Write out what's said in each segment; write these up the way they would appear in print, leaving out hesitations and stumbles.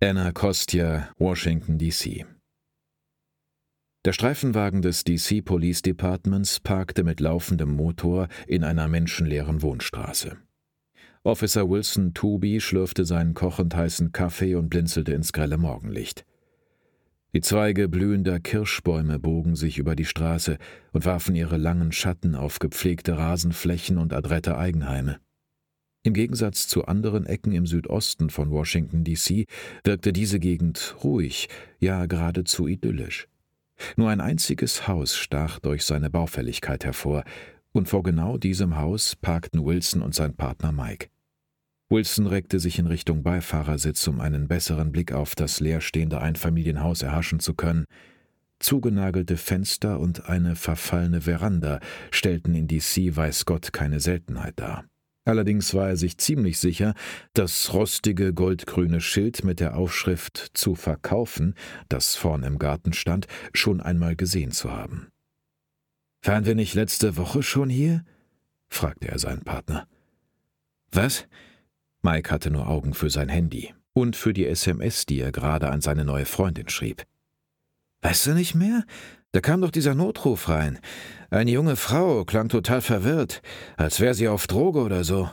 Anacostia, Washington, D.C. Der Streifenwagen des D.C. Police Departments parkte mit laufendem Motor in einer menschenleeren Wohnstraße. Officer Wilson Tooby schlürfte seinen kochend heißen Kaffee und blinzelte ins grelle Morgenlicht. Die Zweige blühender Kirschbäume bogen sich über die Straße und warfen ihre langen Schatten auf gepflegte Rasenflächen und adrette Eigenheime. Im Gegensatz zu anderen Ecken im Südosten von Washington, D.C., wirkte diese Gegend ruhig, ja geradezu idyllisch. Nur ein einziges Haus stach durch seine Baufälligkeit hervor, und vor genau diesem Haus parkten Wilson und sein Partner Mike. Wilson reckte sich in Richtung Beifahrersitz, um einen besseren Blick auf das leerstehende Einfamilienhaus erhaschen zu können. Zugenagelte Fenster und eine verfallene Veranda stellten in D.C. weiß Gott keine Seltenheit dar. Allerdings war er sich ziemlich sicher, das rostige goldgrüne Schild mit der Aufschrift »Zu verkaufen«, das vorn im Garten stand, schon einmal gesehen zu haben. »Waren wir nicht letzte Woche schon hier?« fragte er seinen Partner. »Was?« Mike hatte nur Augen für sein Handy und für die SMS, die er gerade an seine neue Freundin schrieb. »Weißt du nicht mehr? Da kam doch dieser Notruf rein. Eine junge Frau klang total verwirrt, als wäre sie auf Droge oder so.«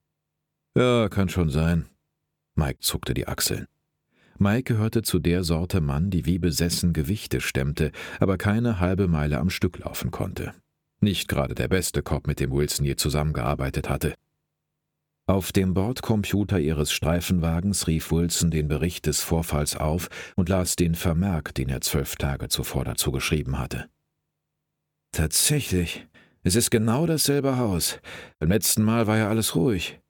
»Ja, kann schon sein.« Mike zuckte die Achseln. Mike gehörte zu der Sorte Mann, die wie besessen Gewichte stemmte, aber keine halbe Meile am Stück laufen konnte. Nicht gerade der beste Cop, mit dem Wilson je zusammengearbeitet hatte. Auf dem Bordcomputer ihres Streifenwagens rief Wilson den Bericht des Vorfalls auf und las den Vermerk, den er 12 Tage zuvor dazu geschrieben hatte. »Tatsächlich, es ist genau dasselbe Haus. Beim letzten Mal war ja alles ruhig.«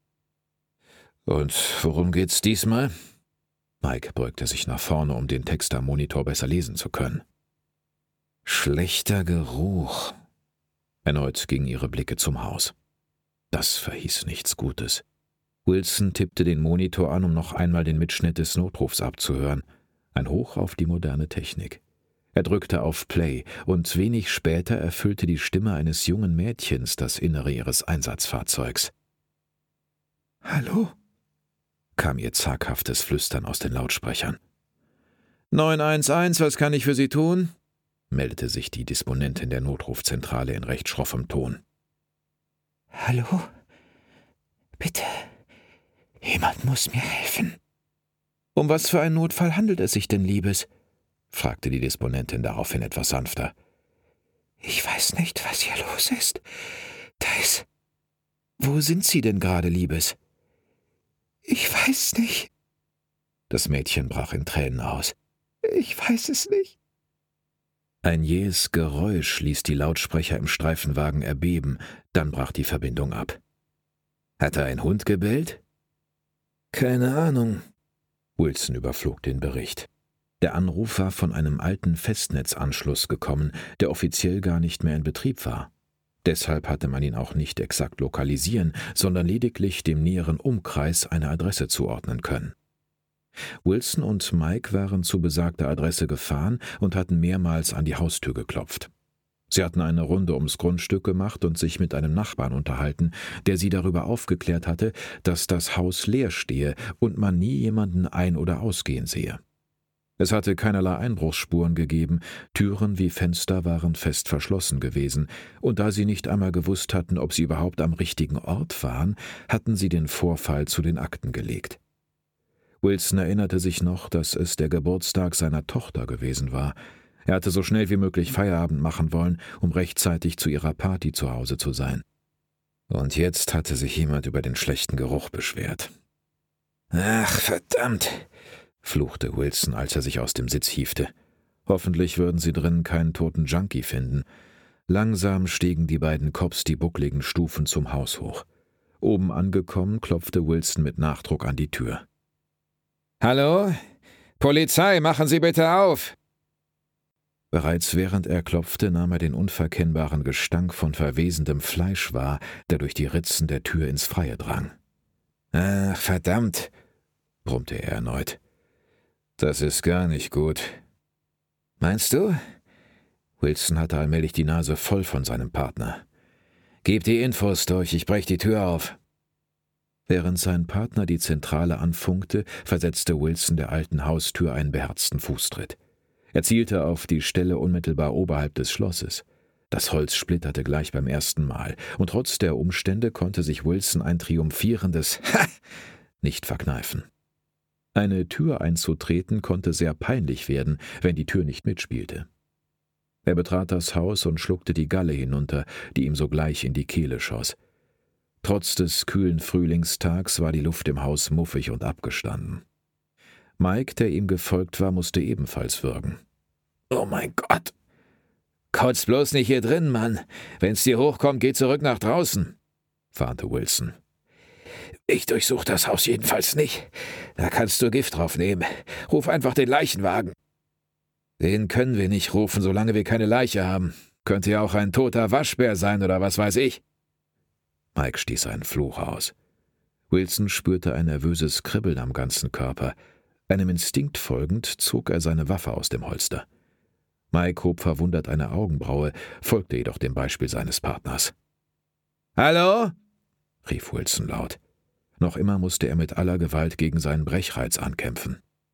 »Und worum geht's diesmal?« Mike beugte sich nach vorne, um den Text am Monitor besser lesen zu können. »Schlechter Geruch.« Erneut gingen ihre Blicke zum Haus. Das verhieß nichts Gutes. Wilson tippte den Monitor an, um noch einmal den Mitschnitt des Notrufs abzuhören. Ein Hoch auf die moderne Technik. Er drückte auf Play, und wenig später erfüllte die Stimme eines jungen Mädchens das Innere ihres Einsatzfahrzeugs. »Hallo?« kam ihr zaghaftes Flüstern aus den Lautsprechern. »911, was kann ich für Sie tun?« meldete sich die Disponentin der Notrufzentrale in recht schroffem Ton. »Hallo? Bitte, jemand muss mir helfen.« »Um was für einen Notfall handelt es sich denn, Liebes?« fragte die Disponentin daraufhin etwas sanfter. »Ich weiß nicht, was hier los ist. Da ist...« »Wo sind Sie denn gerade, Liebes?« »Ich weiß nicht.« Das Mädchen brach in Tränen aus. »Ich weiß es nicht.« Ein jähes Geräusch ließ die Lautsprecher im Streifenwagen erbeben, dann brach die Verbindung ab. »Hatte ein Hund gebellt?« »Keine Ahnung.« Wilson überflog den Bericht. Der Anruf war von einem alten Festnetzanschluss gekommen, der offiziell gar nicht mehr in Betrieb war. Deshalb hatte man ihn auch nicht exakt lokalisieren, sondern lediglich dem näheren Umkreis eine Adresse zuordnen können. Wilson und Mike waren zu besagter Adresse gefahren und hatten mehrmals an die Haustür geklopft. Sie hatten eine Runde ums Grundstück gemacht und sich mit einem Nachbarn unterhalten, der sie darüber aufgeklärt hatte, dass das Haus leer stehe und man nie jemanden ein- oder ausgehen sehe. Es hatte keinerlei Einbruchsspuren gegeben, Türen wie Fenster waren fest verschlossen gewesen, und da sie nicht einmal gewusst hatten, ob sie überhaupt am richtigen Ort waren, hatten sie den Vorfall zu den Akten gelegt. Wilson erinnerte sich noch, dass es der Geburtstag seiner Tochter gewesen war. Er hatte so schnell wie möglich Feierabend machen wollen, um rechtzeitig zu ihrer Party zu Hause zu sein. Und jetzt hatte sich jemand über den schlechten Geruch beschwert. »Ach, verdammt«, fluchte Wilson, als er sich aus dem Sitz hiefte. Hoffentlich würden sie drinnen keinen toten Junkie finden. Langsam stiegen die beiden Cops die buckligen Stufen zum Haus hoch. Oben angekommen, klopfte Wilson mit Nachdruck an die Tür. »Hallo? Polizei, machen Sie bitte auf!« Bereits während er klopfte, nahm er den unverkennbaren Gestank von verwesendem Fleisch wahr, der durch die Ritzen der Tür ins Freie drang. »Ach, verdammt«, brummte er erneut. »Das ist gar nicht gut.« »Meinst du?« Wilson hatte allmählich die Nase voll von seinem Partner. »Gib die Infos durch, ich brech die Tür auf.« Während sein Partner die Zentrale anfunkte, versetzte Wilson der alten Haustür einen beherzten Fußtritt. Er zielte auf die Stelle unmittelbar oberhalb des Schlosses. Das Holz splitterte gleich beim ersten Mal, und trotz der Umstände konnte sich Wilson ein triumphierendes »Ha!« nicht verkneifen. Eine Tür einzutreten konnte sehr peinlich werden, wenn die Tür nicht mitspielte. Er betrat das Haus und schluckte die Galle hinunter, die ihm sogleich in die Kehle schoss. Trotz des kühlen Frühlingstags war die Luft im Haus muffig und abgestanden. Mike, der ihm gefolgt war, musste ebenfalls würgen. »Oh mein Gott! Kotz bloß nicht hier drin, Mann! Wenn's dir hochkommt, geh zurück nach draußen!« warnte Wilson. »Ich durchsuche das Haus jedenfalls nicht. Da kannst du Gift drauf nehmen. Ruf einfach den Leichenwagen.« »Den können wir nicht rufen, solange wir keine Leiche haben. Könnte ja auch ein toter Waschbär sein oder was weiß ich.« Mike stieß einen Fluch aus. Wilson spürte ein nervöses Kribbeln am ganzen Körper. Einem Instinkt folgend zog er seine Waffe aus dem Holster. Mike hob verwundert eine Augenbraue, folgte jedoch dem Beispiel seines Partners. »Hallo?« rief Wilson laut. Noch immer musste er mit aller Gewalt gegen seinen Brechreiz ankämpfen.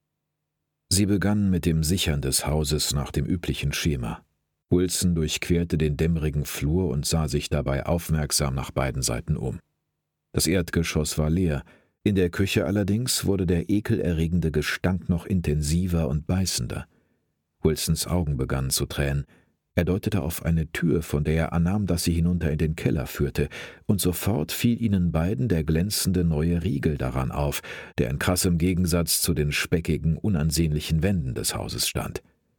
Sie begannen mit dem Sichern des Hauses nach dem üblichen Schema. Wilson durchquerte den dämmerigen Flur und sah sich dabei aufmerksam nach beiden Seiten um. Das Erdgeschoss war leer, in der Küche allerdings wurde der ekelerregende Gestank noch intensiver und beißender. Wilsons Augen begannen zu tränen. Er deutete auf eine Tür, von der er annahm, dass sie hinunter in den Keller führte, und sofort fiel ihnen beiden der glänzende neue Riegel daran auf, der in krassem Gegensatz zu den speckigen, unansehnlichen Wänden des Hauses stand.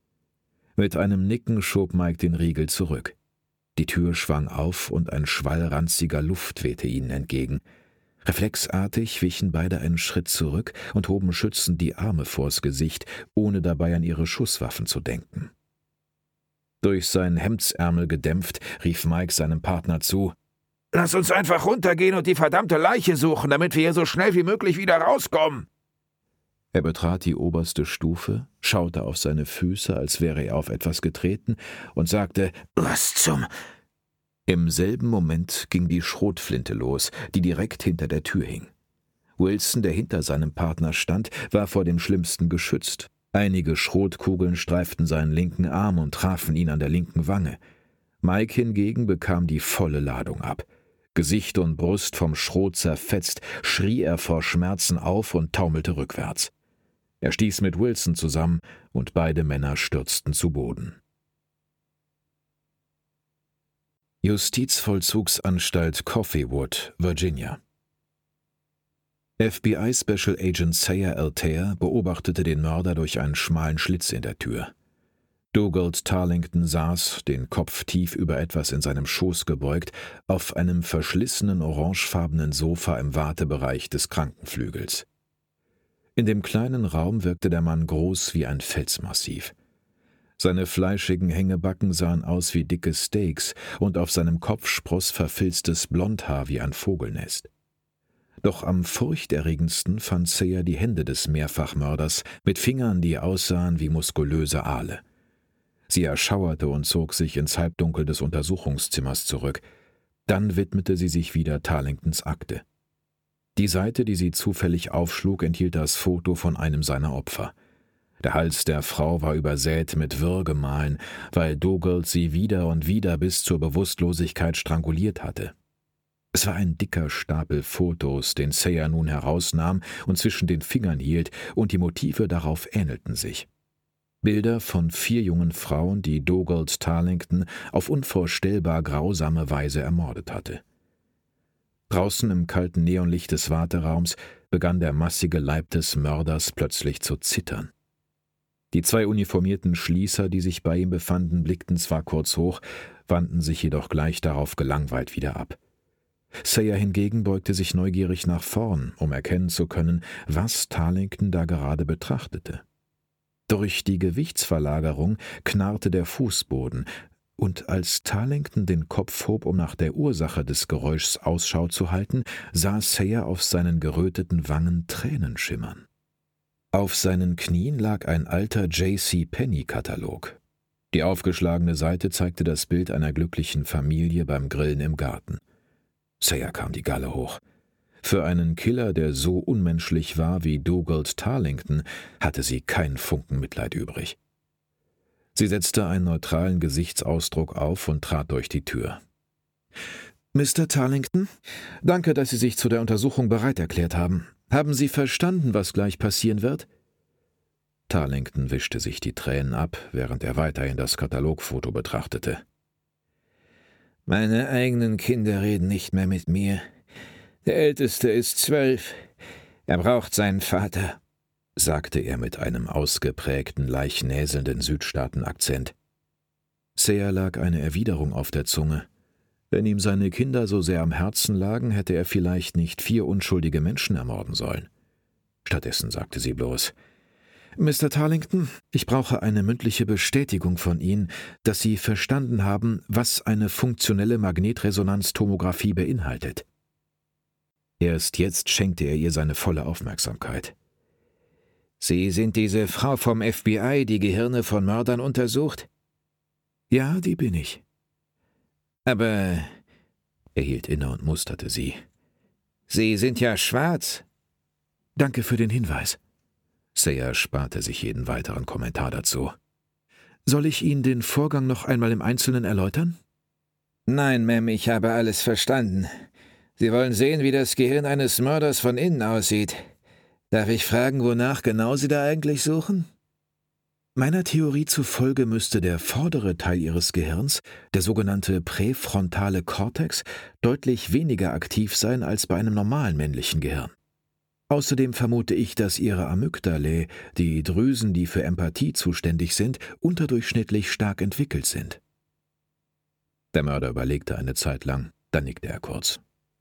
Mit einem Nicken schob Mike den Riegel zurück. Die Tür schwang auf und ein Schwall ranziger Luft wehte ihnen entgegen. Reflexartig wichen beide einen Schritt zurück und hoben schützend die Arme vors Gesicht, ohne dabei an ihre Schusswaffen zu denken. Durch seinen Hemdsärmel gedämpft, rief Mike seinem Partner zu: »Lass uns einfach runtergehen und die verdammte Leiche suchen, damit wir hier so schnell wie möglich wieder rauskommen!« Er betrat die oberste Stufe, schaute auf seine Füße, als wäre er auf etwas getreten, und sagte: »Was zum...« Im selben Moment ging die Schrotflinte los, die direkt hinter der Tür hing. Wilson, der hinter seinem Partner stand, war vor dem Schlimmsten geschützt. Einige Schrotkugeln streiften seinen linken Arm und trafen ihn an der linken Wange. Mike hingegen bekam die volle Ladung ab. Gesicht und Brust vom Schrot zerfetzt, schrie er vor Schmerzen auf und taumelte rückwärts. Er stieß mit Wilson zusammen, und beide Männer stürzten zu Boden. Justizvollzugsanstalt Coffeewood, Virginia. FBI Special Agent Sayer Altair beobachtete den Mörder durch einen schmalen Schlitz in der Tür. Dugald Tarlington saß, den Kopf tief über etwas in seinem Schoß gebeugt, auf einem verschlissenen orangefarbenen Sofa im Wartebereich des Krankenflügels. In dem kleinen Raum wirkte der Mann groß wie ein Felsmassiv. Seine fleischigen Hängebacken sahen aus wie dicke Steaks, und auf seinem Kopf spross verfilztes Blondhaar wie ein Vogelnest. Doch am furchterregendsten fand Sayer die Hände des Mehrfachmörders mit Fingern, die aussahen wie muskulöse Aale. Sie erschauerte und zog sich ins Halbdunkel des Untersuchungszimmers zurück. Dann widmete sie sich wieder Tarlingtons Akte. Die Seite, die sie zufällig aufschlug, enthielt das Foto von einem seiner Opfer. Der Hals der Frau war übersät mit Würgemalen, weil Dugald sie wieder und wieder bis zur Bewusstlosigkeit stranguliert hatte. Es war ein dicker Stapel Fotos, den Sayer nun herausnahm und zwischen den Fingern hielt, und die Motive darauf ähnelten sich. Bilder von 4 jungen Frauen, die Dugald Tarlington auf unvorstellbar grausame Weise ermordet hatte. Draußen im kalten Neonlicht des Warteraums begann der massige Leib des Mörders plötzlich zu zittern. Die 2 uniformierten Schließer, die sich bei ihm befanden, blickten zwar kurz hoch, wandten sich jedoch gleich darauf gelangweilt wieder ab. Sayer hingegen beugte sich neugierig nach vorn, um erkennen zu können, was Tarlington da gerade betrachtete. Durch die Gewichtsverlagerung knarrte der Fußboden, und als Tarlington den Kopf hob, um nach der Ursache des Geräuschs Ausschau zu halten, sah Sayer auf seinen geröteten Wangen Tränen schimmern. Auf seinen Knien lag ein alter J.C.Penney-Katalog. Die aufgeschlagene Seite zeigte das Bild einer glücklichen Familie beim Grillen im Garten. Sayer kam die Galle hoch. Für einen Killer, der so unmenschlich war wie Dugald Tarlington, hatte sie keinen Funken Mitleid übrig. Sie setzte einen neutralen Gesichtsausdruck auf und trat durch die Tür. »Mr. Tarlington, danke, dass Sie sich zu der Untersuchung bereit erklärt haben. Haben Sie verstanden, was gleich passieren wird?« Tarlington wischte sich die Tränen ab, während er weiterhin das Katalogfoto betrachtete. »Meine eigenen Kinder reden nicht mehr mit mir. Der Älteste ist 12. Er braucht seinen Vater«, sagte er mit einem ausgeprägten, leicht näselnden Südstaatenakzent. Sayer lag eine Erwiderung auf der Zunge. Wenn ihm seine Kinder so sehr am Herzen lagen, hätte er vielleicht nicht 4 unschuldige Menschen ermorden sollen. Stattdessen sagte sie bloß: »Mr. Tarlington, ich brauche eine mündliche Bestätigung von Ihnen, dass Sie verstanden haben, was eine funktionelle Magnetresonanztomographie beinhaltet.« Erst jetzt schenkte er ihr seine volle Aufmerksamkeit. »Sie sind diese Frau vom FBI, die Gehirne von Mördern untersucht?« »Ja, die bin ich.« »Aber«, er hielt inne und musterte sie, »Sie sind ja schwarz.« »Danke für den Hinweis.« Sayer sparte sich jeden weiteren Kommentar dazu. »Soll ich Ihnen den Vorgang noch einmal im Einzelnen erläutern?« »Nein, Ma'am, ich habe alles verstanden. Sie wollen sehen, wie das Gehirn eines Mörders von innen aussieht. Darf ich fragen, wonach genau Sie da eigentlich suchen?« »Meiner Theorie zufolge müsste der vordere Teil Ihres Gehirns, der sogenannte präfrontale Kortex, deutlich weniger aktiv sein als bei einem normalen männlichen Gehirn. Außerdem vermute ich, dass Ihre Amygdalae, die Drüsen, die für Empathie zuständig sind, unterdurchschnittlich stark entwickelt sind.« Der Mörder überlegte eine Zeit lang, dann nickte er kurz.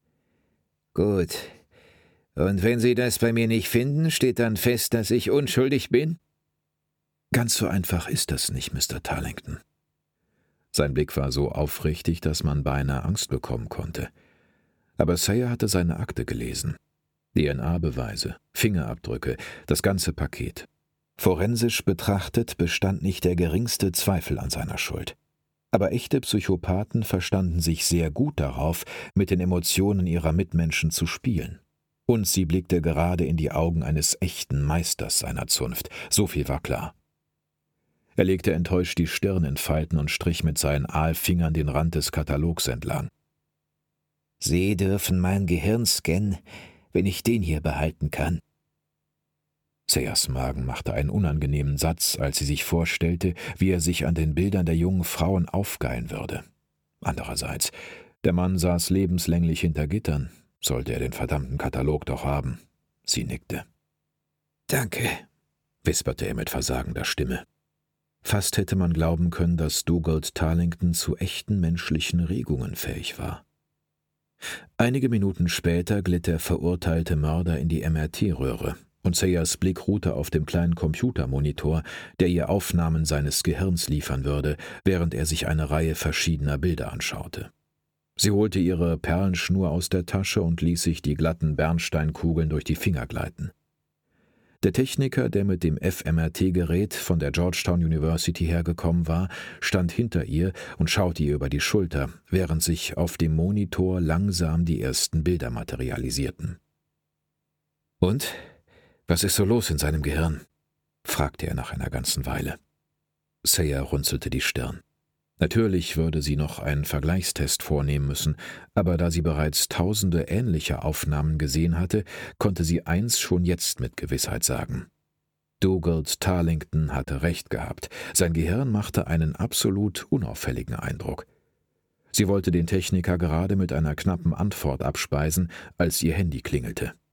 »Gut. Und wenn Sie das bei mir nicht finden, steht dann fest, dass ich unschuldig bin?« »Ganz so einfach ist das nicht, Mr. Tarlington.« Sein Blick war so aufrichtig, dass man beinahe Angst bekommen konnte. Aber Sayer hatte seine Akte gelesen. DNA-Beweise, Fingerabdrücke, das ganze Paket. Forensisch betrachtet bestand nicht der geringste Zweifel an seiner Schuld. Aber echte Psychopathen verstanden sich sehr gut darauf, mit den Emotionen ihrer Mitmenschen zu spielen. Und sie blickte gerade in die Augen eines echten Meisters seiner Zunft, so viel war klar. Er legte enttäuscht die Stirn in Falten und strich mit seinen Aalfingern den Rand des Katalogs entlang. »Sie dürfen mein Gehirn scannen, wenn ich den hier behalten kann.« Sayers Magen machte einen unangenehmen Satz, als sie sich vorstellte, wie er sich an den Bildern der jungen Frauen aufgeilen würde. Andererseits, der Mann saß lebenslänglich hinter Gittern, sollte er den verdammten Katalog doch haben. Sie nickte. »Danke«, wisperte er mit versagender Stimme. Fast hätte man glauben können, dass Dugald Tarlington zu echten menschlichen Regungen fähig war. Einige Minuten später glitt der verurteilte Mörder in die MRT-Röhre, und Sayers Blick ruhte auf dem kleinen Computermonitor, der ihr Aufnahmen seines Gehirns liefern würde, während er sich eine Reihe verschiedener Bilder anschaute. Sie holte ihre Perlenschnur aus der Tasche und ließ sich die glatten Bernsteinkugeln durch die Finger gleiten. Der Techniker, der mit dem fMRT-Gerät von der Georgetown University hergekommen war, stand hinter ihr und schaute ihr über die Schulter, während sich auf dem Monitor langsam die ersten Bilder materialisierten. »Und? Was ist so los in seinem Gehirn?« fragte er nach einer ganzen Weile. Sayer runzelte die Stirn. Natürlich würde sie noch einen Vergleichstest vornehmen müssen, aber da sie bereits tausende ähnlicher Aufnahmen gesehen hatte, konnte sie eins schon jetzt mit Gewissheit sagen. Dugald Tarlington hatte recht gehabt. Sein Gehirn machte einen absolut unauffälligen Eindruck. Sie wollte den Techniker gerade mit einer knappen Antwort abspeisen, als ihr Handy klingelte.